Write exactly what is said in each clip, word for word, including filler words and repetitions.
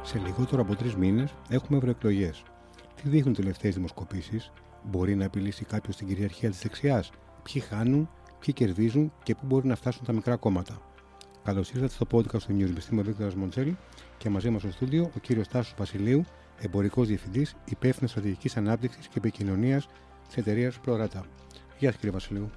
Σε λιγότερο από τρεις μήνες έχουμε ευρωεκλογές. Τι δείχνουν οι τελευταίες δημοσκοπήσεις? Μπορεί να απειλήσει κάποιος την κυριαρχία της δεξιάς? Ποιοι χάνουν, ποιοι κερδίζουν και πού μπορεί να φτάσουν τα μικρά κόμματα? Καλώς ήρθατε στο podcast του News. Είμαι ο Βίκτορας Μοντσέλη και μαζί μας στο στούντιο ο κύριος Τάσος Βασιλείου, εμπορικός διευθυντής, υπεύθυνος στρατηγικής ανάπτυξης και επικοινωνίας της εταιρείας ProRata. Γεια σας, κύριε Βασιλείου.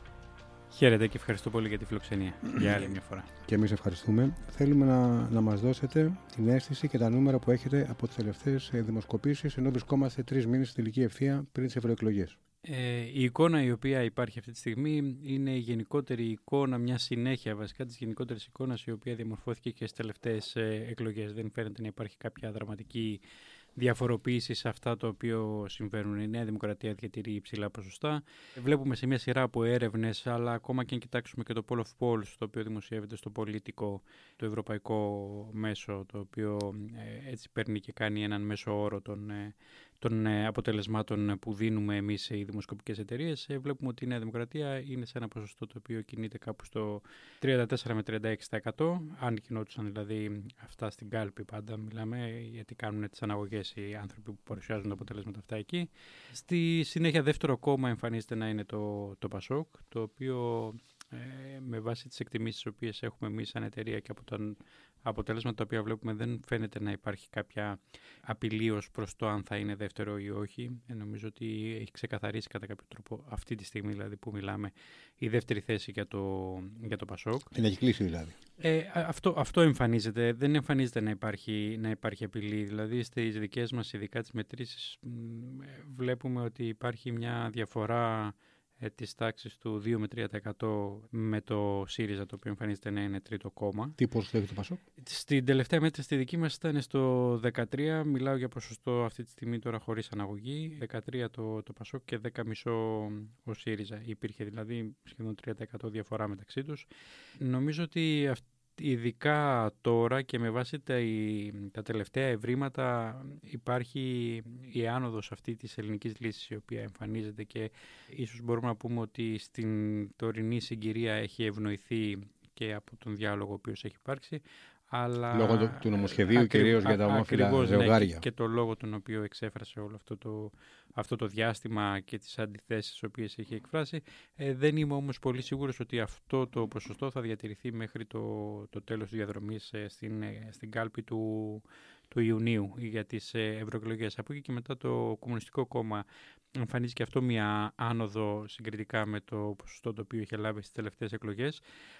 Χαίρετε και ευχαριστώ πολύ για τη φιλοξενία για άλλη μια φορά. Και εμείς ευχαριστούμε. Θέλουμε να, να μας δώσετε την αίσθηση και τα νούμερα που έχετε από τις τελευταίες δημοσκοπήσεις, ενώ βρισκόμαστε τρεις μήνες στην τελική ευθεία πριν τις ευρωεκλογές. Ε, η εικόνα η οποία υπάρχει αυτή τη στιγμή είναι η γενικότερη εικόνα, μια συνέχεια βασικά της γενικότερης εικόνας η οποία διαμορφώθηκε και στις τελευταίες ε, εκλογές. Δεν φαίνεται να υπάρχει κάποια δραματική διαφοροποίηση σε αυτά τα οποία συμβαίνουν. Η Νέα Δημοκρατία διατηρεί υψηλά ποσοστά. Βλέπουμε σε μια σειρά από έρευνες, αλλά ακόμα και αν κοιτάξουμε και το Poll of Polls, το οποίο δημοσιεύεται στο Πολίτικο, το ευρωπαϊκό μέσο, το οποίο ε, έτσι παίρνει και κάνει έναν μέσο όρο των, ε, των ε, αποτελεσμάτων που δίνουμε εμείς οι δημοσκοπικές εταιρείες, ε, βλέπουμε ότι η Νέα Δημοκρατία είναι σε ένα ποσοστό το οποίο κινείται κάπου στο τριάντα τέσσερα με τριάντα έξι τοις εκατό. Αν κινόντουσαν δηλαδή αυτά στην κάλπη, πάντα μιλάμε, γιατί κάνουν τις αναγωγές οι άνθρωποι που παρουσιάζουν τα αποτελέσματα αυτά εκεί. Στη συνέχεια δεύτερο κόμμα εμφανίζεται να είναι το, το Πασόκ, το οποίο ε, με βάση τις εκτιμήσεις τις οποίες έχουμε εμείς σαν εταιρεία και από τα αποτελέσματα τα οποία βλέπουμε δεν φαίνεται να υπάρχει κάποια απειλή ως προς το αν θα είναι δεύτερο ή όχι. Ε, νομίζω ότι έχει ξεκαθαρίσει κατά κάποιο τρόπο αυτή τη στιγμή δηλαδή που μιλάμε η δεύτερη θέση για το, για το Πασόκ. Την έχει κλείσει δηλαδή. Ε, αυτό, αυτό εμφανίζεται. Δεν εμφανίζεται να υπάρχει, να υπάρχει απειλή. Δηλαδή στις δικές μας ειδικά τις μετρήσεις βλέπουμε ότι υπάρχει μια διαφορά ε, της τάξης του δύο με τρία τοις εκατό με το ΣΥΡΙΖΑ, το οποίο εμφανίζεται να είναι τρίτο κόμμα. Τι ποσοστό έχει το Πασόκ? Στην τελευταία μέτρηση στη δική μας ήταν στο δεκατρία. Μιλάω για ποσοστό αυτή τη στιγμή τώρα χωρίς αναγωγή. δεκατρία το, το Πασόκ και δέκα κόμμα πέντε ο ΣΥΡΙΖΑ. Υπήρχε δηλαδή σχεδόν τρία τοις εκατό διαφορά μεταξύ τους. Νομίζω ότι αυτή ειδικά τώρα και με βάση τα, η, τα τελευταία ευρήματα υπάρχει η άνοδος αυτή της ελληνικής λύσης η οποία εμφανίζεται και ίσως μπορούμε να πούμε ότι στην τωρινή συγκυρία έχει ευνοηθεί και από τον διάλογο ο οποίος έχει υπάρξει. Αλλά λόγω του, του νομοσχεδίου ακρι... κυρίως για τα ομόφυλα ζευγάρια. Ναι, και το λόγο τον οποίο εξέφρασε όλο αυτό το, αυτό το διάστημα και τις αντιθέσεις τις οποίες έχει εκφράσει. Ε, δεν είμαι όμως πολύ σίγουρος ότι αυτό το ποσοστό θα διατηρηθεί μέχρι το, το τέλος της διαδρομής ε, στην, ε, στην κάλπη του, του Ιουνίου για τις ε, ευρωεκλογές. Από εκεί και μετά το Κομμουνιστικό Κόμμα εμφανίζει και αυτό μια άνοδο συγκριτικά με το ποσοστό το οποίο είχε λάβει στις τελευταίες εκλογές.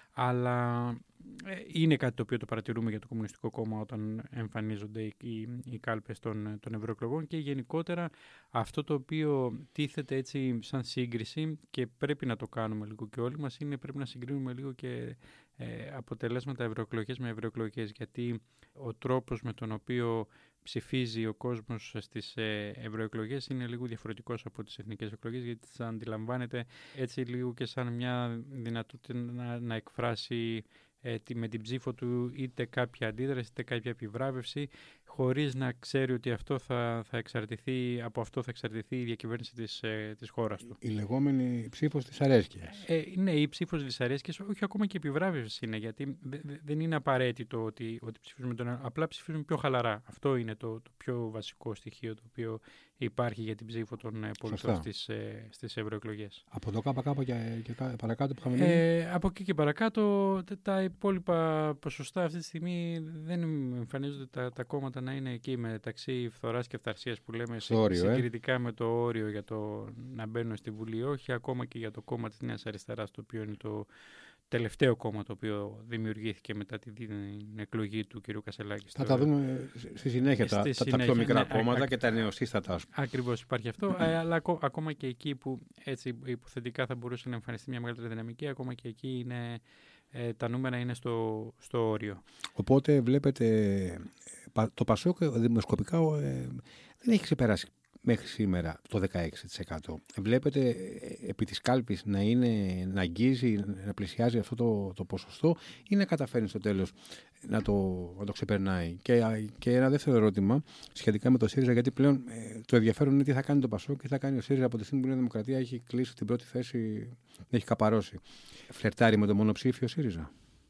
Αλλά είναι κάτι το οποίο το παρατηρούμε για το Κομμουνιστικό Κόμμα όταν εμφανίζονται οι, οι, οι κάλπες των, των ευρωεκλογών και γενικότερα αυτό το οποίο τίθεται έτσι σαν σύγκριση και πρέπει να το κάνουμε λίγο και όλοι μας είναι πρέπει να συγκρίνουμε λίγο και ε, αποτελέσματα ευρωεκλογές με ευρωεκλογές, γιατί ο τρόπος με τον οποίο ψηφίζει ο κόσμος στις ευρωεκλογές είναι λίγο διαφορετικός από τις εθνικές εκλογές, γιατί θα αντιλαμβάνεται έτσι λίγο και σαν μια δυνατότητα να, να εκφράσει ε, με την ψήφο του είτε κάποια αντίδραση είτε κάποια επιβράβευση, χωρίς να ξέρει ότι αυτό θα, θα εξαρτηθεί, από αυτό θα εξαρτηθεί η διακυβέρνηση της, ε, της χώρας του. Η λεγόμενη ψήφος της αρέσκειας. Ε, ναι, η ψήφος της αρέσκειας, όχι ακόμα και επιβράβευση είναι, γιατί δε, δε, δεν είναι απαραίτητο ότι, ότι ψηφίζουμε τον ένα, απλά ψηφίζουμε πιο χαλαρά. Αυτό είναι το, το πιο βασικό στοιχείο το οποίο υπάρχει για την ψήφο των πολιτών στις, ε, στις ευρωεκλογές. Από το ΚΚ και, και παρακάτω που είχαμε ε, Από εκεί και παρακάτω τα υπόλοιπα ποσοστά αυτή τη στιγμή δεν εμφανίζονται τα, τα κόμματα να είναι εκεί μεταξύ φθοράς και αυθαρσίας που λέμε όριο, συγκριτικά ε? με το όριο για το να μπαίνουν στη Βουλή, όχι ακόμα και για το κόμμα της Νέας Αριστεράς, το οποίο είναι το τελευταίο κόμμα το οποίο δημιουργήθηκε μετά την εκλογή του κ. Κασελάκη. Θα τα δούμε στη συνέχεια, στη τα, συνέχεια, τα πιο μικρά ναι, κόμματα α, και τα νεοσύστατα. Ακριβώς υπάρχει αυτό, αλλά ακόμα και εκεί που έτσι υποθετικά θα μπορούσε να εμφανιστεί μια μεγαλύτερη δυναμική, ακόμα και εκεί είναι, ε, τα νούμερα είναι στο, στο όριο. Οπότε βλέπετε το Πασόκ δημοσκοπικά ε, δεν έχει ξεπεράσει μέχρι σήμερα το δεκαέξι τοις εκατό. Βλέπετε επί της κάλπης να, είναι, να αγγίζει, να πλησιάζει αυτό το, το ποσοστό ή να καταφέρει στο τέλος να το, να το ξεπερνάει. Και, και ένα δεύτερο ερώτημα σχετικά με το ΣΥΡΙΖΑ, γιατί πλέον ε, το ενδιαφέρον είναι τι θα κάνει το Πασόκ και τι θα κάνει ο ΣΥΡΙΖΑ από τη στιγμή που η Νέα Δημοκρατία έχει κλείσει την πρώτη θέση, έχει καπαρώσει. Φλερτάρει με το μονοψήφιο ΣΥΡΙΖΑ.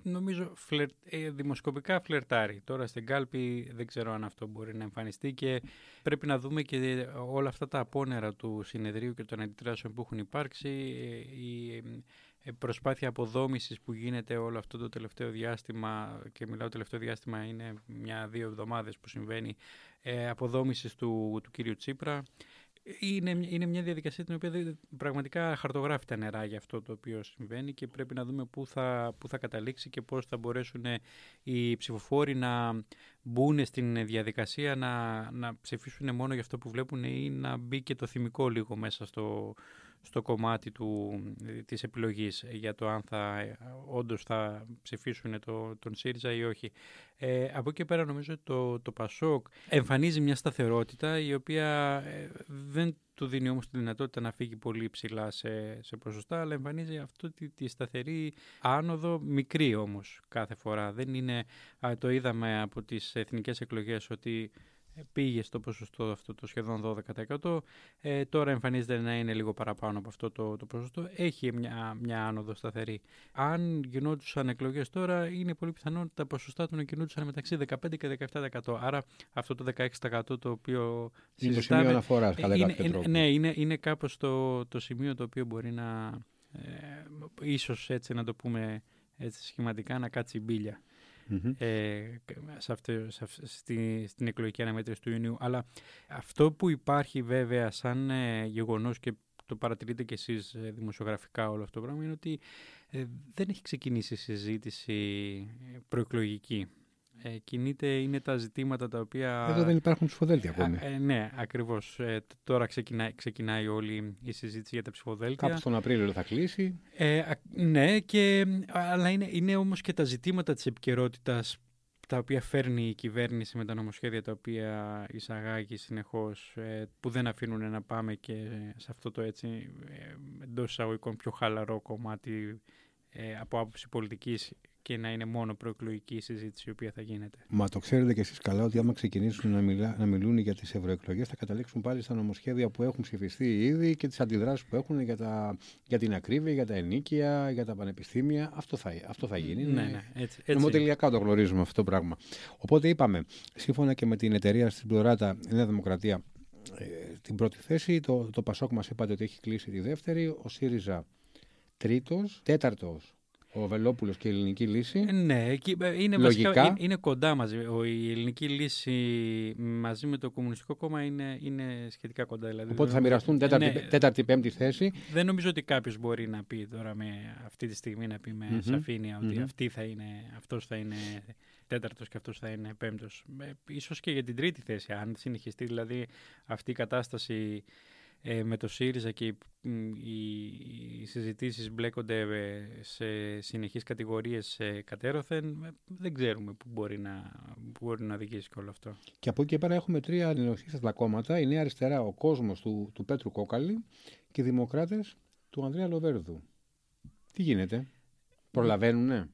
νομίζω φλερ, ε, δημοσκοπικά φλερτάρει. Τώρα στην κάλπη δεν ξέρω αν αυτό μπορεί να εμφανιστεί και πρέπει να δούμε και όλα αυτά τα απόνερα του συνεδρίου και των αντιδράσεων που έχουν υπάρξει, η προσπάθεια αποδόμησης που γίνεται όλο αυτό το τελευταίο διάστημα, και μιλάω τελευταίο διάστημα είναι μια-δύο εβδομάδες που συμβαίνει, ε, αποδόμησης του, του κύριου Τσίπρα. Είναι, είναι μια διαδικασία την οποία πραγματικά χαρτογράφει τα νερά για αυτό το οποίο συμβαίνει και πρέπει να δούμε πού θα, πού θα καταλήξει και πώς θα μπορέσουν οι ψηφοφόροι να μπουν στην διαδικασία να, να ψηφίσουν μόνο για αυτό που βλέπουν ή να μπει και το θυμικό λίγο μέσα στο, στο κομμάτι του, της επιλογής για το αν θα, όντως θα ψηφίσουν το, τον ΣΥΡΙΖΑ ή όχι. Ε, από εκεί πέρα νομίζω ότι το, το ΠΑΣΟΚ εμφανίζει μια σταθερότητα η οποία ε, δεν του δίνει όμως τη δυνατότητα να φύγει πολύ ψηλά σε, σε ποσοστά, αλλά εμφανίζει αυτό τη, τη σταθερή άνοδο, μικρή όμως κάθε φορά. Δεν είναι, α, το είδαμε από τις εθνικές εκλογές ότι πήγε στο ποσοστό αυτό το σχεδόν δώδεκα τοις εκατό, ε, τώρα εμφανίζεται να είναι λίγο παραπάνω από αυτό το, το ποσοστό, έχει μια, μια άνοδο σταθερή. Αν γινόντουσαν εκλογές τώρα, είναι πολύ πιθανό ότι τα ποσοστά του να κινούντουσαν μεταξύ δεκαπέντε και δεκαεπτά τοις εκατό. Άρα αυτό το δεκαέξι τοις εκατό το οποίο είναι το σημείο αναφοράς, κατά είναι, κάποιο τρόπο. Ναι, είναι, είναι κάπως το, το σημείο το οποίο μπορεί να, ε, ίσως έτσι να το πούμε έτσι σχηματικά, να κάτσει μπίλια. Mm-hmm. Ε, σε αυτή, σε αυτή, στη, στην εκλογική αναμέτρηση του Ιουνίου. Αλλά αυτό που υπάρχει βέβαια σαν ε, γεγονός και το παρατηρείτε κι εσείς ε, δημοσιογραφικά όλο αυτό το πράγμα είναι ότι ε, δεν έχει ξεκινήσει συζήτηση προεκλογική. Ε, κινείται, είναι τα ζητήματα τα οποία... Εδώ δεν υπάρχουν ψηφοδέλτια ακόμη. Ε, ναι, ακριβώς. Ε, τώρα ξεκινάει, ξεκινάει όλη η συζήτηση για τα ψηφοδέλτια. Κάπου τον Απρίλιο θα κλείσει. Ε, ναι, και, αλλά είναι, είναι όμως και τα ζητήματα της επικαιρότητας τα οποία φέρνει η κυβέρνηση με τα νομοσχέδια τα οποία εισαγάγει συνεχώς, ε, που δεν αφήνουν να πάμε και σε αυτό το έτσι ε, εντός εισαγωγικών πιο χαλαρό κομμάτι ε, από άποψη πολιτικής και να είναι μόνο προεκλογική συζήτηση η οποία θα γίνεται. Μα το ξέρετε κι εσείς καλά ότι άμα ξεκινήσουν να, μιλά, να μιλούν για τις ευρωεκλογές θα καταλήξουν πάλι στα νομοσχέδια που έχουν ψηφιστεί ήδη και τις αντιδράσεις που έχουν για, τα, για την ακρίβεια, για τα ενίκια, για τα πανεπιστήμια. Αυτό θα, αυτό θα γίνει. Ναι, ναι, έτσι, έτσι. Νομοτελειακά το γνωρίζουμε αυτό το πράγμα. Οπότε είπαμε, σύμφωνα και με την εταιρεία στην Πλωράτα, η Νέα Δημοκρατία, ε, την πρώτη θέση, το, το ΠΑΣΟΚ μας είπατε ότι έχει κλείσει τη δεύτερη, ο ΣΥΡΙΖΑ τρίτος, τέταρτος. Ο Βελόπουλος και η Ελληνική Λύση. Ναι, είναι, βασικά, είναι κοντά μαζί. Η Ελληνική Λύση μαζί με το Κομμουνιστικό Κόμμα είναι, είναι σχετικά κοντά. Δηλαδή, οπότε θα μοιραστούν τέταρτη, ναι, τέταρτη, πέμπτη θέση. Δεν νομίζω ότι κάποιος μπορεί να πει τώρα με αυτή τη στιγμή να πει με mm-hmm. σαφήνεια ότι mm-hmm. αυτή θα είναι, αυτός θα είναι τέταρτος και αυτός θα είναι πέμπτος. Ίσως και για την τρίτη θέση, αν συνεχιστεί δηλαδή αυτή η κατάσταση Ε, με το ΣΥΡΙΖΑ και οι, οι, οι συζητήσεις μπλέκονται σε συνεχείς κατηγορίες ε, κατέρωθεν, δεν ξέρουμε πού μπορεί να, που μπορεί να οδηγήσει και όλο αυτό. Και από εκεί και πέρα έχουμε τρία νεοσύστατα κόμματα, η Νέα Αριστερά, ο Κόσμος του, του Πέτρου Κόκαλη και οι Δημοκράτες του Ανδρέα Λοβέρδου. Τι γίνεται, προλαβαίνουνε?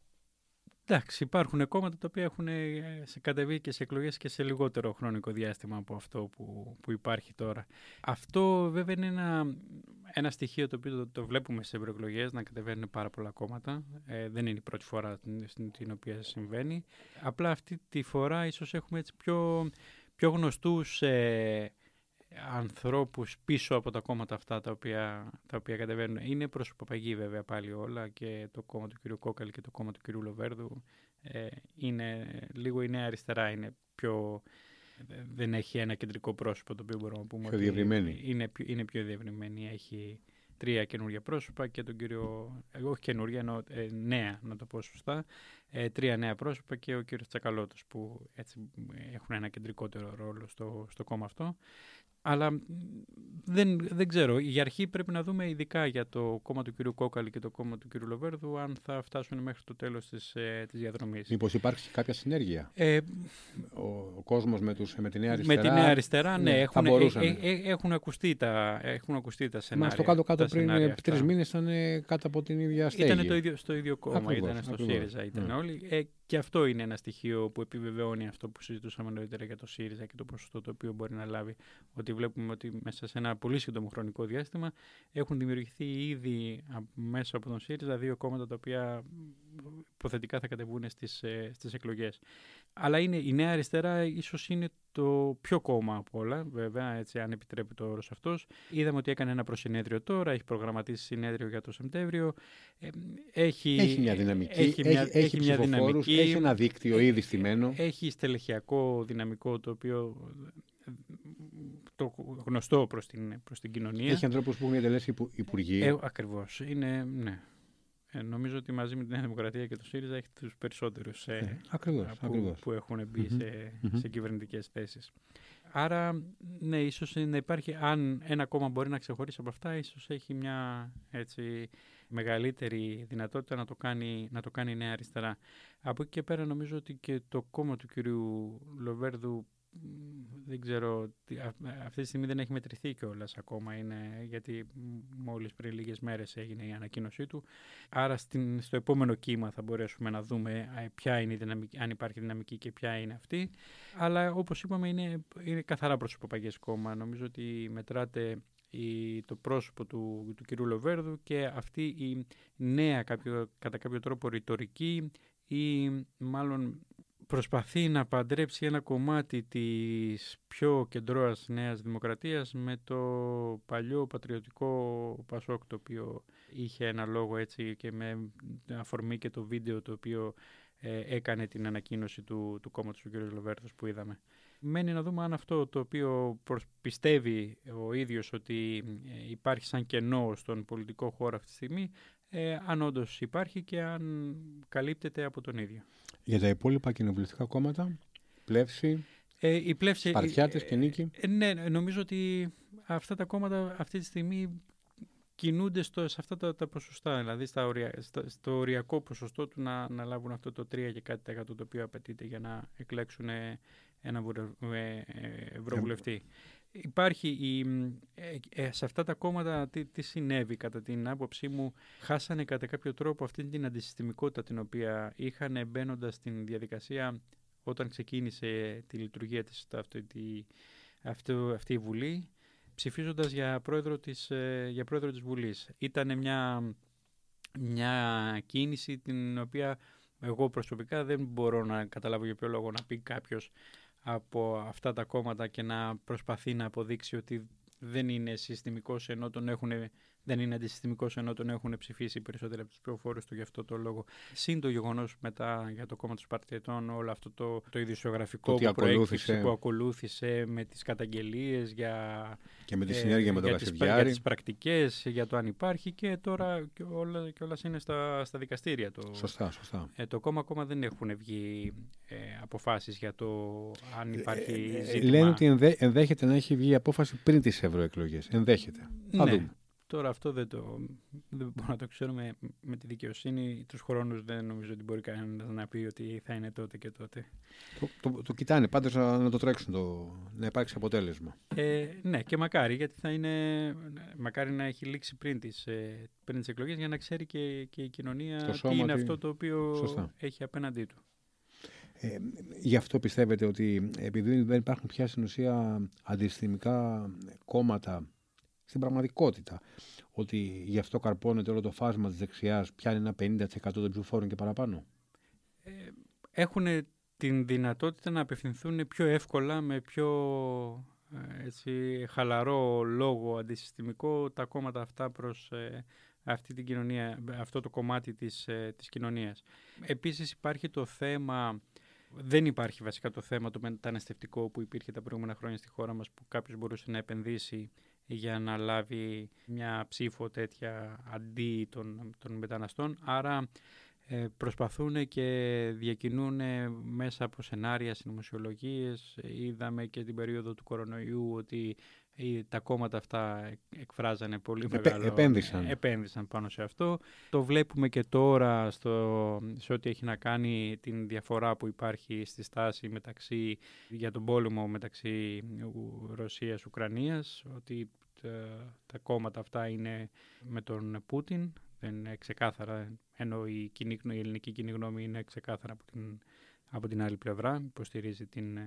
Εντάξει, υπάρχουν κόμματα τα οποία έχουν κατεβεί και σε εκλογές και σε λιγότερο χρονικό διάστημα από αυτό που, που υπάρχει τώρα. Αυτό βέβαια είναι ένα, ένα στοιχείο το οποίο το, το βλέπουμε σε ευρωεκλογές, να κατεβαίνουν πάρα πολλά κόμματα. Ε, δεν είναι η πρώτη φορά στην, την οποία συμβαίνει. Απλά αυτή τη φορά ίσως έχουμε έτσι πιο, πιο γνωστούς ε, ανθρώπους πίσω από τα κόμματα αυτά τα οποία, τα οποία κατεβαίνουν. Είναι προς Παπαγή βέβαια πάλι όλα, και το κόμμα του κ. Κόκαλη και το κόμμα του κ. Λοβέρδου. Ε, είναι λίγο η Νέα Αριστερά, είναι πιο, δεν έχει ένα κεντρικό πρόσωπο το οποίο μπορούμε να πούμε πιο διευρυμένη. Είναι, είναι πιο διευρυμένη. Έχει τρία καινούργια πρόσωπα και τον κύριο, όχι καινούργια, ενώ ε, νέα να το πω σωστά, ε, τρία νέα πρόσωπα και ο κύριος Τσακαλώτος που έτσι έχουν ένα κεντρικότερο ρόλο στο, στο κόμμα αυτό. Αλλά δεν, δεν ξέρω. Για αρχή πρέπει να δούμε ειδικά για το κόμμα του κ. Κόκαλη και το κόμμα του κ. Λοβέρδου αν θα φτάσουν μέχρι το τέλος της, ε, της διαδρομής. Μήπως υπάρχει κάποια συνέργεια. Ε, ο, ο κόσμος με, τους, με τη Νέα Αριστερά. Με τη Νέα Αριστερά, ναι. ναι έχουν, ε, ε, ε, έχουν, ακουστεί τα, έχουν ακουστεί τα σενάρια. Μα στο κάτω-κάτω πριν τρεις μήνες ήταν κάτω από την ίδια στέγη. Ήταν το ίδιο, στο ίδιο κόμμα, ακριβώς, ήταν στο ακριβώς. ΣΥΡΙΖΑ, ήταν mm. όλοι. Ε, Και αυτό είναι ένα στοιχείο που επιβεβαιώνει αυτό που συζητούσαμε νωρίτερα για το ΣΥΡΙΖΑ και το ποσοστό το οποίο μπορεί να λάβει. Ότι βλέπουμε ότι μέσα σε ένα πολύ σύντομο χρονικό διάστημα έχουν δημιουργηθεί ήδη μέσα από τον ΣΥΡΙΖΑ δύο κόμματα τα οποία υποθετικά θα κατεβούν στις, στις εκλογές. Αλλά είναι, η Νέα Αριστερά ίσως είναι το πιο κόμμα από όλα, βέβαια, έτσι, αν επιτρέπεται ο όρος αυτός. Είδαμε ότι έκανε ένα προσυνέδριο τώρα, έχει προγραμματίσει συνέδριο για το Σεπτέμβριο. Έχει, έχει μια δυναμική, έχει, μια, έχει, έχει μια δυναμική, έχει ένα δίκτυο ήδη στημένο. Έχει στελεχειακό δυναμικό το οποίο το γνωστό προς την, προς την κοινωνία. Έχει ανθρώπους που έχουν διατελέσει υπουργοί. Ε, ακριβώς. Είναι, ναι. Ε, νομίζω ότι μαζί με τη Νέα Δημοκρατία και το ΣΥΡΙΖΑ έχει τους περισσότερους ε, ε, ακριβώς, που, ακριβώς. που έχουν μπει mm-hmm. σε, mm-hmm. σε κυβερνητικές θέσεις. Άρα, ναι, ίσως να υπάρχει, αν ένα κόμμα μπορεί να ξεχωρίσει από αυτά, ίσως έχει μια έτσι, μεγαλύτερη δυνατότητα να το, κάνει, να το κάνει η Νέα Αριστερά. Από εκεί και πέρα νομίζω ότι και το κόμμα του κυρίου Λοβέρδου, δεν ξέρω, αυτή τη στιγμή δεν έχει μετρηθεί κιόλας ακόμα, είναι, γιατί μόλις πριν λίγες μέρες έγινε η ανακοίνωσή του. Άρα στην, στο επόμενο κύμα θα μπορέσουμε να δούμε ποια είναι η δυναμική, αν υπάρχει δυναμική και ποια είναι αυτή. Αλλά όπως είπαμε είναι, είναι καθαρά προσωποπαγές κόμμα. Νομίζω ότι μετράται η, το πρόσωπο του, του κυρίου Λοβέρδου και αυτή η νέα κάποιο, κατά κάποιο τρόπο ρητορική ή μάλλον προσπαθεί να παντρέψει ένα κομμάτι της πιο κεντρώας Νέας Δημοκρατίας με το παλιό πατριωτικό Πασόκ, το οποίο είχε ένα λόγο έτσι και με αφορμή και το βίντεο το οποίο ε, έκανε την ανακοίνωση του, του κόμματος του κ. Λοβέρδου που είδαμε. Μένει να δούμε αν αυτό το οποίο πιστεύει ο ίδιος ότι υπάρχει σαν κενό στον πολιτικό χώρο αυτή τη στιγμή, ε, αν όντως υπάρχει και αν καλύπτεται από τον ίδιο. Για τα υπόλοιπα κοινοβουλευτικά κόμματα, Πλεύση, ε, η Πλεύση, Σπαρτιάτες και Νίκη. Ε, ναι, νομίζω ότι αυτά τα κόμματα αυτή τη στιγμή κινούνται στο, σε αυτά τα, τα ποσοστά, δηλαδή στα ορια, στα, στο οριακό ποσοστό του να, να λάβουν αυτό το τρία και κάτι τοις εκατό το οποίο απαιτείται για να εκλέξουν ένα ευρωβουλευτή. Ε, Υπάρχει η, ε, ε, σε αυτά τα κόμματα τι, τι συνέβη κατά την άποψή μου, χάσανε κατά κάποιο τρόπο αυτή την αντισυστημικότητα την οποία είχαν μπαίνοντας στην διαδικασία όταν ξεκίνησε τη λειτουργία της αυτή, τη, αυτή, αυτή η Βουλή, ψηφίζοντας για πρόεδρο της, για πρόεδρο της Βουλής. Ήταν μια, μια κίνηση την οποία εγώ προσωπικά δεν μπορώ να καταλάβω για ποιο λόγο να πει κάποιος από αυτά τα κόμματα και να προσπαθεί να αποδείξει ότι δεν είναι συστημικός ενώ τον έχουν, δεν είναι αντισυστημικός ενώ τον έχουν ψηφίσει περισσότεροι από τους πληροφόρους του για αυτό το λόγο. Συν το γεγονός μετά για το κόμμα των Σπαρτιατών, όλο αυτό το, το ειδησιογραφικό που προέκυψε, που ακολούθησε με τις καταγγελίες για, και με τη συνέργεια ε, με τον για, τις, για τις πρακτικές, για το αν υπάρχει και τώρα και όλα, και όλα είναι στα, στα δικαστήρια. Το, σωστά, σωστά. Ε, το κόμμα ακόμα δεν έχουν βγει ε, αποφάσεις για το αν υπάρχει ε, ζήτημα. Λένε ότι ενδέ, ενδέχεται να έχει βγει απόφαση πριν τις ευρωεκλογές. Ενδέχεται. Ναι. Θα δούμε. Τώρα αυτό δεν, το, δεν μπορώ να το ξέρουμε με τη δικαιοσύνη. Τους χρόνους δεν νομίζω ότι μπορεί κανένας να πει ότι θα είναι τότε και τότε. Το, το, το κοιτάνε πάντως να, να το τρέξουν, το, να υπάρξει αποτέλεσμα. Ε, ναι, και μακάρι, γιατί θα είναι, μακάρι να έχει λήξει πριν τις, πριν τις εκλογές για να ξέρει και, και η κοινωνία το τι είναι τι... αυτό το οποίο σωστά. Έχει απέναντί του. Ε, γι' αυτό πιστεύετε ότι επειδή δεν υπάρχουν πια στην ουσία αντισυστημικά κόμματα στην πραγματικότητα, ότι γι' αυτό καρπώνεται όλο το φάσμα της δεξιάς, πιάνει ένα πενήντα τοις εκατό των ψηφοφόρων και παραπάνω. Ε, έχουν την δυνατότητα να απευθυνθούν πιο εύκολα, με πιο έτσι, χαλαρό λόγο αντισυστημικό τα κόμματα αυτά προς ε, αυτή την κοινωνία, αυτό το κομμάτι της, ε, της κοινωνίας. Επίσης υπάρχει το θέμα... Δεν υπάρχει βασικά το θέμα το μεταναστευτικό που υπήρχε τα προηγούμενα χρόνια στη χώρα μας, που κάποιος μπορούσε να επενδύσει για να λάβει μια ψήφο τέτοια αντί των, των μεταναστών. Άρα ε, προσπαθούν και διακινούν μέσα από σενάρια, συνωμοσιολογίες. Είδαμε και την περίοδο του κορονοϊού ότι τα κόμματα αυτά εκφράζανε πολύ Επέ, μεγάλο... Επένδυσαν. Επένδυσαν πάνω σε αυτό. Το βλέπουμε και τώρα στο, σε ό,τι έχει να κάνει την διαφορά που υπάρχει στη στάση μεταξύ, για τον πόλεμο μεταξύ Ρωσίας-Ουκρανίας, ότι τα, τα κόμματα αυτά είναι με τον Πούτιν, Δεν είναι ξεκάθαρα, ενώ η, κοινή, η ελληνική κοινή γνώμη είναι ξεκάθαρα από την, από την άλλη πλευρά, υποστηρίζει την,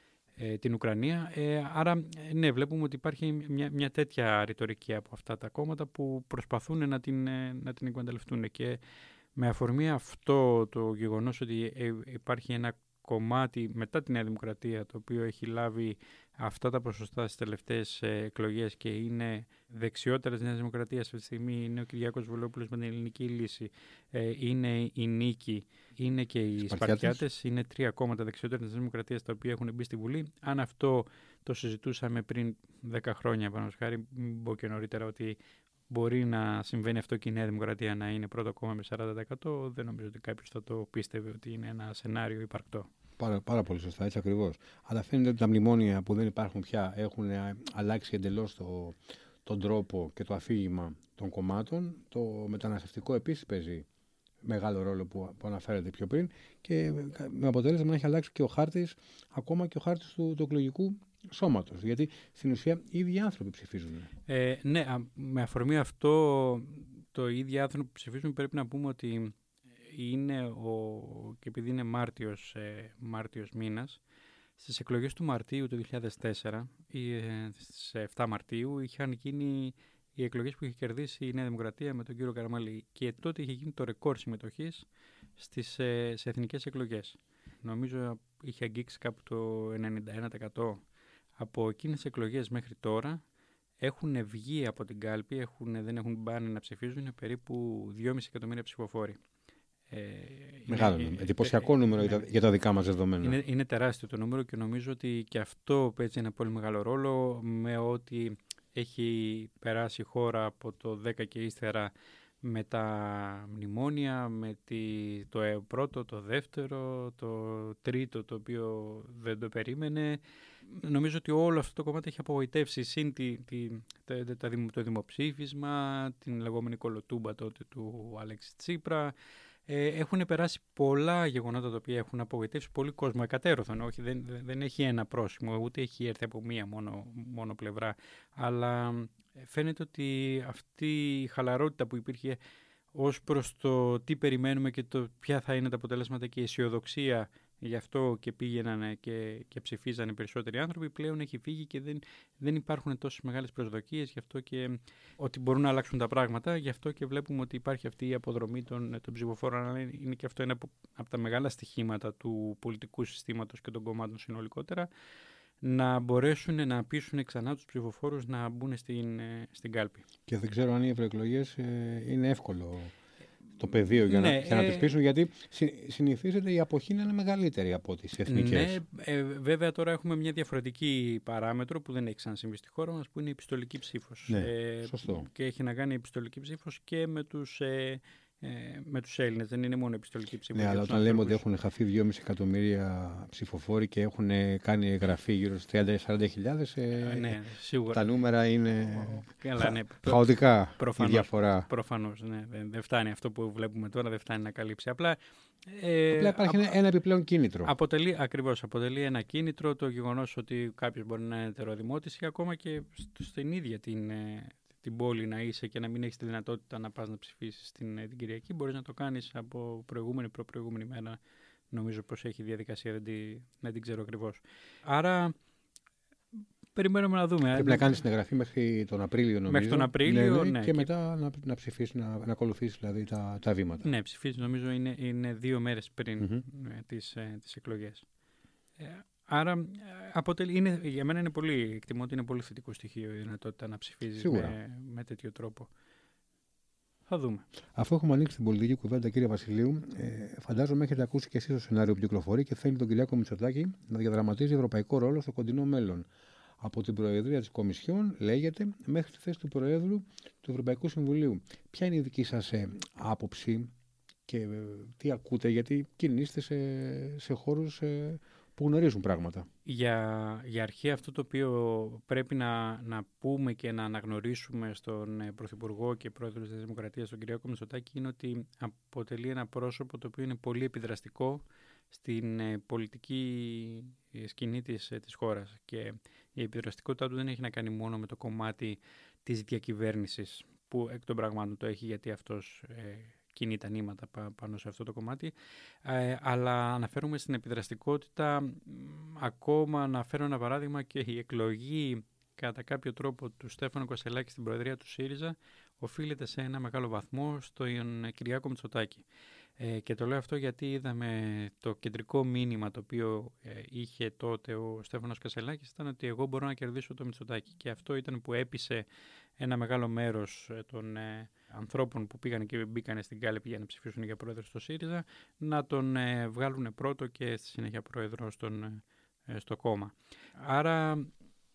ε, την Ουκρανία. Ε, άρα, ναι, βλέπουμε ότι υπάρχει μια, μια τέτοια ρητορική από αυτά τα κόμματα που προσπαθούν να την, να την εκμεταλλευτούν. Και με αφορμή αυτό το γεγονός ότι ε, υπάρχει ένα κομμάτι μετά τη Νέα Δημοκρατία το οποίο έχει λάβει αυτά τα ποσοστά στις τελευταίες ε, εκλογές και είναι δεξιότερα της Νέας Δημοκρατίας αυτή τη στιγμή, είναι ο Κυριάκος Βελόπουλος με την Ελληνική Λύση, ε, είναι η Νίκη, είναι και οι Σπαρτιάτες, είναι τρία κόμματα δεξιότερα της Νέας Δημοκρατίας τα οποία έχουν μπει στη Βουλή. Αν αυτό το συζητούσαμε πριν δέκα χρόνια, πάνω χάρη, μην πω και νωρίτερα ότι μπορεί να συμβαίνει αυτό και η Νέα Δημοκρατία να είναι πρώτο κόμμα με σαράντα τοις εκατό, δεν νομίζω ότι κάποιος θα το πίστευε ότι είναι ένα σενάριο υπαρκτό. Πάρα, πάρα πολύ σωστά, έτσι ακριβώς. Αλλά φαίνεται ότι τα μνημόνια που δεν υπάρχουν πια έχουν αλλάξει εντελώς το, τον τρόπο και το αφήγημα των κομμάτων. Το μεταναστευτικό επίσης παίζει μεγάλο ρόλο που, που αναφέρεται πιο πριν και με αποτέλεσμα να έχει αλλάξει και ο χάρτης, ακόμα και ο χάρτης του, του εκλογικού σώματος. Γιατί στην ουσία οι ίδιοι άνθρωποι ψηφίζουν. Ε, ναι, με αφορμή αυτό, το ίδιοι άνθρωποι που ψηφίζουν πρέπει να πούμε ότι είναι ο, και επειδή είναι Μάρτιος, ε, Μάρτιος μήνας, στις εκλογές του Μαρτίου του δύο χιλιάδες τέσσερα, ε, στις επτά Μαρτίου, είχαν γίνει οι εκλογές που είχε κερδίσει η Νέα Δημοκρατία με τον κύριο Καραμανλή και τότε είχε γίνει το ρεκόρ συμμετοχής στις, ε, σε εθνικές εκλογές. Νομίζω είχε αγγίξει κάπου το ενενήντα ένα τοις εκατό. Από εκείνες τις εκλογές μέχρι τώρα έχουν βγει από την κάλπη, έχουν, δεν έχουν μπάνει να ψηφίζουν περίπου δυόμισι εκατομμύρια ψηφοφόροι. Ε, Μεγάλο είναι, νούμερο, εντυπωσιακό νούμερο είναι, για τα δικά μας δεδομένα. Είναι, είναι τεράστιο το νούμερο και νομίζω ότι και αυτό παίζει ένα πολύ μεγάλο ρόλο με ότι έχει περάσει η χώρα από το δέκα και ύστερα με τα μνημόνια, με τη, το πρώτο, το δεύτερο, το τρίτο το οποίο δεν το περίμενε. Νομίζω ότι όλο αυτό το κομμάτι έχει απογοητεύσει συν τη, τη, τα, τα, το δημοψήφισμα, την λεγόμενη κολοτούμπα τότε του Αλέξη Τσίπρα. Ε, έχουν περάσει πολλά γεγονότα τα οποία έχουν απογοητεύσει πολύ κόσμο εκατέρωθεν. Όχι, δεν, δεν έχει ένα πρόσημο, ούτε έχει έρθει από μία μόνο, μόνο πλευρά. Αλλά φαίνεται ότι αυτή η χαλαρότητα που υπήρχε ως προς το τι περιμένουμε και το ποια θα είναι τα αποτελέσματα και η αισιοδοξία γι' αυτό και πήγαιναν και, και ψηφίζανε περισσότεροι άνθρωποι, πλέον έχει φύγει και δεν, δεν υπάρχουν τόσες μεγάλες προσδοκίες γι' αυτό και ότι μπορούν να αλλάξουν τα πράγματα. Γι' αυτό και βλέπουμε ότι υπάρχει αυτή η αποδρομή των, των ψηφοφόρων, αλλά είναι και αυτό ένα από, από τα μεγάλα στοιχήματα του πολιτικού συστήματος και των κομμάτων συνολικότερα, να μπορέσουν να πείσουν ξανά τους ψηφοφόρους να μπουν στην, στην κάλπη. Και δεν ξέρω αν οι ευρωεκλογές ε, είναι εύκολο το πεδίο για, ναι, να, για να ε, τις πείσουν, γιατί συνηθίζεται η αποχή να είναι μεγαλύτερη από τις εθνικές. Ναι, ε, βέβαια τώρα έχουμε μια διαφορετική παράμετρο που δεν έχει ξανασυμβεί στη χώρα μας, που είναι η επιστολική ψήφος. Ναι, ε, σωστό. Και έχει να κάνει η επιστολική ψήφος και με τους, ε, ε, με τους Έλληνες, δεν είναι μόνο επιστολική ψήφος. Ναι, αλλά όταν λέμε ότι έχουν χαθεί δυόμισι εκατομμύρια ψηφοφόροι και έχουν κάνει εγγραφή γύρω στις τριάντα με σαράντα χιλιάδες, ε, ναι, σίγουρα. Τα νούμερα είναι Καλά, ναι, χαοτικά προφανώς, η διαφορά. Προφανώς, ναι, δεν, δεν φτάνει αυτό που βλέπουμε τώρα, δεν φτάνει να καλύψει. Απλά, ε, Απλά υπάρχει α, ένα επιπλέον κίνητρο. Αποτελεί, ακριβώς, αποτελεί ένα κίνητρο το γεγονός ότι κάποιος μπορεί να είναι ετεροδημότης ή ακόμα και στην ίδια την, την πόλη να είσαι και να μην έχεις τη δυνατότητα να πας να ψηφίσεις την, την Κυριακή. Μπορείς να το κάνεις από προηγούμενη προπροηγούμενη μέρα. Νομίζω πως έχει διαδικασία, δεν την, δεν την ξέρω ακριβώς. Άρα περιμένουμε να δούμε. Πρέπει να κάνεις την εγγραφή μέχρι τον Απρίλιο, νομίζω. Μέχρι τον Απρίλιο, ναι, ναι, ναι. Και, και μετά να, να ψηφίσεις, να, να ακολουθήσεις δηλαδή τα, τα βήματα. Ναι, ψηφίσεις νομίζω είναι, είναι δύο μέρες πριν mm-hmm. τις, τις εκλογές. Ε, άρα αποτελεί, είναι, για μένα είναι πολύ, εκτιμώ ότι είναι πολύ θετικό στοιχείο η δυνατότητα να ψηφίζεις με, με τέτοιο τρόπο. Θα δούμε. Αφού έχουμε ανοίξει την πολιτική κουβέντα, κύριε Βασιλείου, ε, φαντάζομαι έχετε ακούσει και εσείς το σενάριο που κυκλοφορεί και θέλει τον Κυριάκο Μητσοτάκη να διαδραματίζει ευρωπαϊκό ρόλο στο κοντινό μέλλον. Από την Προεδρία της Κομισιόν, λέγεται, μέχρι τη θέση του Προέδρου του Ευρωπαϊκού Συμβουλίου. Ποια είναι η δική σας ε, άποψη και ε, τι ακούτε, γιατί κινείστε σε, σε χώρους ε, που γνωρίζουν πράγματα. Για, για αρχή αυτό το οποίο πρέπει να, να πούμε και να αναγνωρίσουμε στον Πρωθυπουργό και Πρόεδρο της Δημοκρατίας, τον Κυριάκο Μητσοτάκη, είναι ότι αποτελεί ένα πρόσωπο το οποίο είναι πολύ επιδραστικό στην πολιτική σκηνή της, της χώρας. Και η επιδραστικότητά του δεν έχει να κάνει μόνο με το κομμάτι της διακυβέρνησης που εκ των πραγμάτων το έχει, γιατί αυτός ε, κινεί τα νήματα πάνω σε αυτό το κομμάτι. Ε, αλλά αναφέρουμε στην επιδραστικότητα, ακόμα να φέρω ένα παράδειγμα, και η εκλογή κατά κάποιο τρόπο του Στέφανου Κασελάκη στην Προεδρία του ΣΥΡΙΖΑ οφείλεται σε ένα μεγάλο βαθμό στον Κυριάκο Μητσοτάκη. Ε, και το λέω αυτό γιατί είδαμε το κεντρικό μήνυμα το οποίο ε, είχε τότε ο Στέφανος Κασελάκης, ήταν ότι εγώ μπορώ να κερδίσω το Μητσοτάκη. Και αυτό ήταν που έπεισε ένα μεγάλο μέρος των ε, ανθρώπων που πήγαν και μπήκαν στην κάλπη για να ψηφίσουν για πρόεδρο στο ΣΥΡΙΖΑ να τον ε, βγάλουν πρώτο και στη συνέχεια πρόεδρο στον, ε, στο κόμμα. Άρα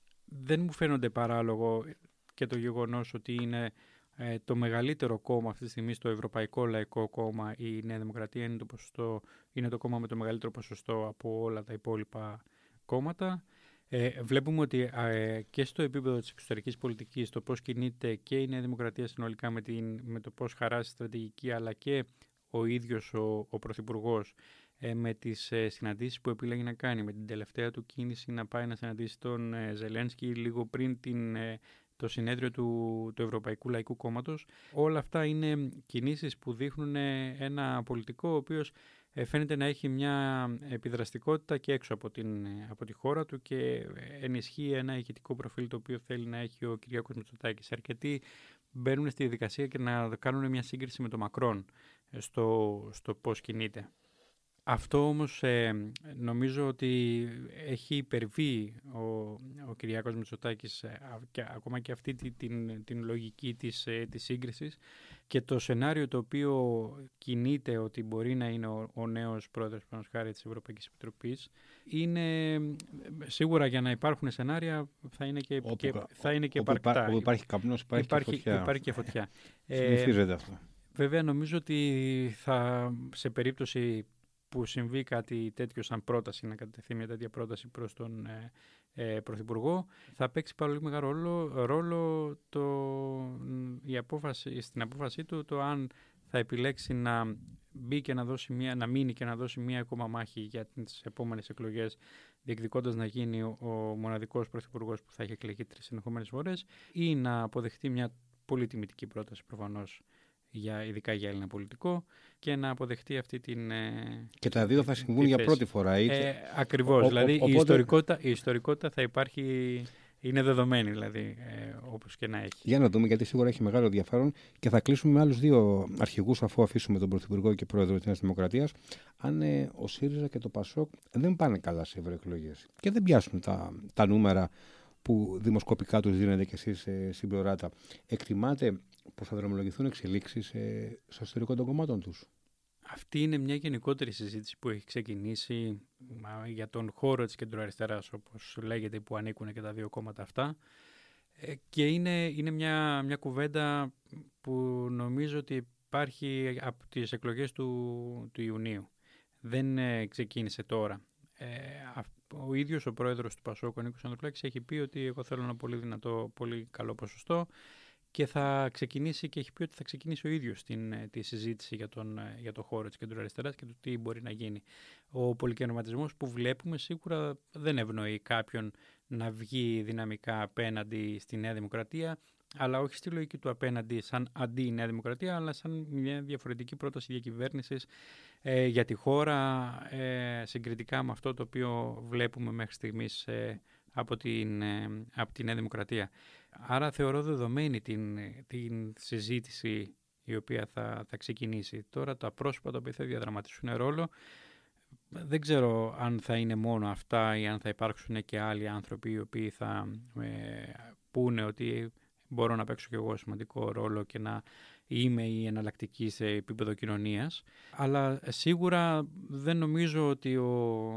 δεν μου φαίνονται παράλογο και το γεγονός ότι είναι ε, το μεγαλύτερο κόμμα αυτή τη στιγμή στο Ευρωπαϊκό Λαϊκό Κόμμα, η Νέα Δημοκρατία είναι το, ποσοστό, είναι το κόμμα με το μεγαλύτερο ποσοστό από όλα τα υπόλοιπα κόμματα. Ε, βλέπουμε ότι ε, και στο επίπεδο της εξωτερικής πολιτικής, το πώς κινείται και η Νέα Δημοκρατία συνολικά με, την, με το πώς χαράσει στρατηγική, αλλά και ο ίδιος ο, ο Πρωθυπουργός ε, με τις ε, συναντήσεις που επιλέγει να κάνει, με την τελευταία του κίνηση να πάει να συναντήσει τον ε, Ζελένσκι λίγο πριν την, ε, το συνέδριο του, του Ευρωπαϊκού Λαϊκού Κόμματος. Όλα αυτά είναι κινήσεις που δείχνουν ε, ένα πολιτικό ο οποίος ε, φαίνεται να έχει μια επιδραστικότητα και έξω από, την, από τη χώρα του και ενισχύει ένα ηγετικό προφίλ το οποίο θέλει να έχει ο Κυριάκος Μητσοτάκης. Αρκετοί μπαίνουν στη διαδικασία και να κάνουν μια σύγκριση με τον Μακρόν στο, στο πώς κινείται. Αυτό όμως ε, νομίζω ότι έχει υπερβεί ο, ο Κυριάκος Μητσοτάκης ε, και, ακόμα και αυτή την, την, την λογική της, ε, της σύγκρισης, και το σενάριο το οποίο κινείται ότι μπορεί να είναι ο, ο νέος πρόεδρος χάρη της Ευρωπαϊκής Επιτροπής είναι σίγουρα, για να υπάρχουν σενάρια θα είναι και, όπου, και, θα είναι και όπου επαρκτά. Όπου υπάρχει καπνός υπάρχει, υπάρχει, και φωτιά. Υπάρχει και φωτιά. Συνηθίζεται αυτό. Βέβαια νομίζω ότι θα, σε περίπτωση που συμβεί κάτι τέτοιο σαν πρόταση, να κατατεθεί μια τέτοια πρόταση προς τον ε, ε, Πρωθυπουργό, θα παίξει πολύ μεγάλο ρόλο, ρόλο το, η απόφαση, στην απόφασή του το αν θα επιλέξει να μπει και να, δώσει μια, να μείνει και να δώσει μία ακόμα μάχη για τις επόμενες εκλογές, διεκδικώντας να γίνει ο, ο μοναδικός Πρωθυπουργός που θα έχει εκλεγεί τρεις συνεχόμενες φορές, ή να αποδεχτεί μια πολύ τιμητική πρόταση προφανώς, για, ειδικά για Έλληνα πολιτικό, και να αποδεχτεί αυτή την... Και τα δύο θα συμβούν για πρώτη φορά. Είτε... Ε, ακριβώς, ο, δηλαδή ο, ο, η, οπότε... ιστορικότητα, η ιστορικότητα θα υπάρχει, είναι δεδομένη δηλαδή, ε, όπως και να έχει. Για να δούμε, γιατί σίγουρα έχει μεγάλο ενδιαφέρον, και θα κλείσουμε με άλλους δύο αρχηγούς αφού αφήσουμε τον Πρωθυπουργό και Πρόεδρο της Νέας Δημοκρατίας. Αν ε, ο ΣΥΡΙΖΑ και το ΠΑΣΟΚ δεν πάνε καλά σε ευρωεκλογές και δεν πιάσουν τα, τα νούμερα που δημοσκοπικά τους δίνετε και εσείς ε, στην προράτα, εκτιμάτε πως θα δρομολογηθούν εξελίξεις ε, στο εσωτερικό των κομμάτων τους? Αυτή είναι μια γενικότερη συζήτηση που έχει ξεκινήσει για τον χώρο της κεντροαριστεράς, όπως λέγεται, που ανήκουν και τα δύο κόμματα αυτά. Ε, και είναι, είναι μια, μια κουβέντα που νομίζω ότι υπάρχει από τις εκλογές του, του Ιουνίου. Δεν ε, ξεκίνησε τώρα. Ε, ο ίδιος ο πρόεδρος του ΠΑΣΟΚ, ο Νίκος Ανδρουλάκης, έχει πει ότι εγώ θέλω ένα πολύ δυνατό, πολύ καλό ποσοστό, και θα ξεκινήσει, και έχει πει ότι θα ξεκινήσει ο ίδιος την, τη συζήτηση για τον, για τον χώρο της κεντροαριστεράς και το τι μπορεί να γίνει. Ο πολυκαινωματισμός που βλέπουμε σίγουρα δεν ευνοεί κάποιον να βγει δυναμικά απέναντι στη Νέα Δημοκρατία, αλλά όχι στη λογική του απέναντι σαν αντί η Νέα Δημοκρατία, αλλά σαν μια διαφορετική πρόταση διακυβέρνησης ε, για τη χώρα, ε, συγκριτικά με αυτό το οποίο βλέπουμε μέχρι στιγμής ε, από την, ε, από τη Νέα Δημοκρατία. Άρα θεωρώ δεδομένη την, την συζήτηση η οποία θα, θα ξεκινήσει. Τώρα τα πρόσωπα τα οποία θα διαδραματίσουν ρόλο, δεν ξέρω αν θα είναι μόνο αυτά ή αν θα υπάρξουν και άλλοι άνθρωποι οι οποίοι θα ε, πούνε ότι μπορώ να παίξω και εγώ σημαντικό ρόλο και να είμαι η εναλλακτική σε επίπεδο κοινωνίας. Αλλά σίγουρα δεν νομίζω ότι ο,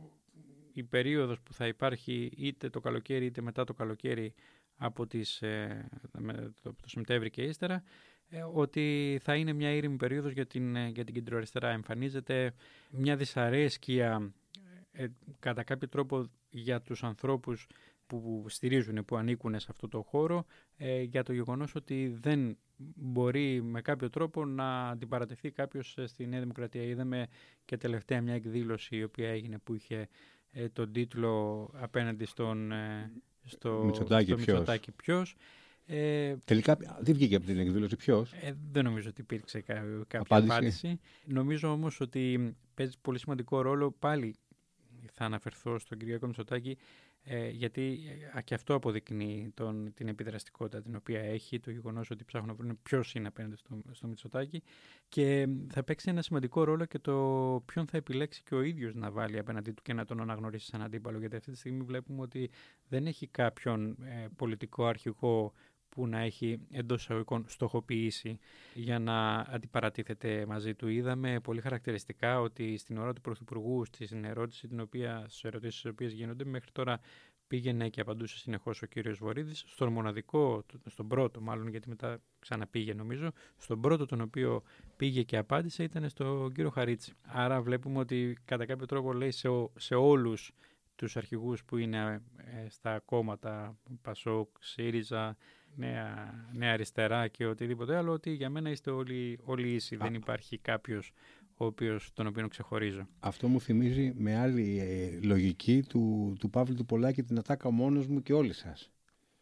η περίοδος που θα υπάρχει είτε το καλοκαίρι είτε μετά το καλοκαίρι, από τις, ε, το, το Σεπτέμβρη και ύστερα, ε, ότι θα είναι μια ήρεμη περίοδος για την, για την κεντροαριστερά. Εμφανίζεται μια δυσαρέσκεια ε, κατά κάποιο τρόπο για τους ανθρώπους που στηρίζουν, που ανήκουν σε αυτό το χώρο, ε, για το γεγονός ότι δεν μπορεί με κάποιο τρόπο να αντιπαρατεθεί κάποιος στη Νέα Δημοκρατία. Είδαμε και τελευταία μια εκδήλωση η οποία έγινε που είχε ε, τον τίτλο απέναντι στον... Ε, στο Μητσοτάκη ποιος. Ε, Τελικά, τι βγήκε από την εκδήλωση, ποιος? Ε, δεν νομίζω ότι υπήρξε κα, κάποια απάντηση. απάντηση. Νομίζω όμως ότι παίζει πολύ σημαντικό ρόλο, πάλι θα αναφερθώ στον Κυριάκο Μητσοτάκη, ε, γιατί ε, και αυτό αποδεικνύει τον, την επιδραστικότητα την οποία έχει, το γεγονός ότι ψάχνουν να βρουν ποιος είναι απέναντι στο, στο Μητσοτάκη, και θα παίξει ένα σημαντικό ρόλο και το ποιον θα επιλέξει και ο ίδιος να βάλει απέναντί του και να τον αναγνωρίσει σαν αντίπαλο, γιατί αυτή τη στιγμή βλέπουμε ότι δεν έχει κάποιον ε, πολιτικό αρχηγό που να έχει εντός εισαγωγικών στοχοποιήσει για να αντιπαρατίθεται μαζί του. Είδαμε πολύ χαρακτηριστικά ότι στην ώρα του Πρωθυπουργού, στην ερώτηση την οποία, στις ερωτήσεις τις οποίες γίνονται, μέχρι τώρα πήγαινε και απαντούσε συνεχώς ο κύριος Βορίδης. Στον μοναδικό, στον πρώτο μάλλον, γιατί μετά ξαναπήγε νομίζω, στον πρώτο τον οποίο πήγε και απάντησε ήταν στον κύριο Χαρίτση. Άρα βλέπουμε ότι κατά κάποιο τρόπο λέει σε, σε όλους τους αρχηγούς που είναι ε, στα κόμματα Πασόκ, ΣΥΡΙΖΑ, Νέα, νέα Αριστερά και οτιδήποτε άλλο, ότι για μένα είστε όλοι, όλοι ίσοι. Α. Δεν υπάρχει κάποιος ο οποίος, τον οποίο ξεχωρίζω. Αυτό μου θυμίζει με άλλη ε, λογική του, του Παύλου του Πολάκη, την ατάκα μόνος μου και όλοι σας.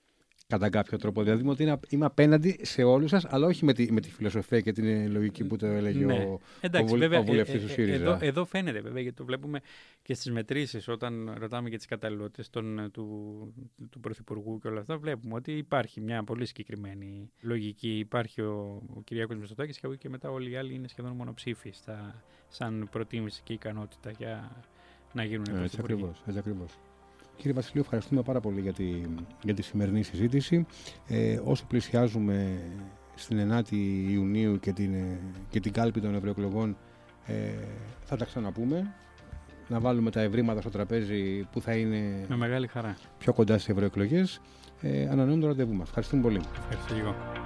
Κατά κάποιο τρόπο. Δηλαδή ότι είναι, είμαι απέναντι σε όλους σας, αλλά όχι με τη, με τη φιλοσοφία και την λογική που το έλεγε ναι. ο, Εντάξει, ο, βέβαια, ο βουλευτής ε, του ε, ΣΥΡΙΖΑ. Εδώ, εδώ φαίνεται βέβαια, γιατί το βλέπουμε και στις μετρήσεις, όταν ρωτάμε για τις καταλληλότητες του, του, του Πρωθυπουργού και όλα αυτά, βλέπουμε ότι υπάρχει μια πολύ συγκεκριμένη λογική. Υπάρχει ο, ο Κυριάκος Μητσοτάκης και, και μετά όλοι οι άλλοι είναι σχεδόν μονοψήφοι στα, σαν προτίμηση και ικανότητα για να γίνουν πρωθυπουργοί. Έτσι ακριβώς, έτσι ακριβώς. Κύριε Βασιλείου, ευχαριστούμε πάρα πολύ για τη, για τη σημερινή συζήτηση. Ε, όσο πλησιάζουμε στην ενάτη Ιουνίου και την, και την κάλπη των ευρωεκλογών, ε, θα τα ξαναπούμε. Να βάλουμε τα ευρήματα στο τραπέζι που θα είναι με μεγάλη χαρά. Πιο κοντά στις ευρωεκλογές. Ε, ανανεώνουμε το ραντεβού μας. Ευχαριστούμε πολύ. Ευχαριστώ εγώ.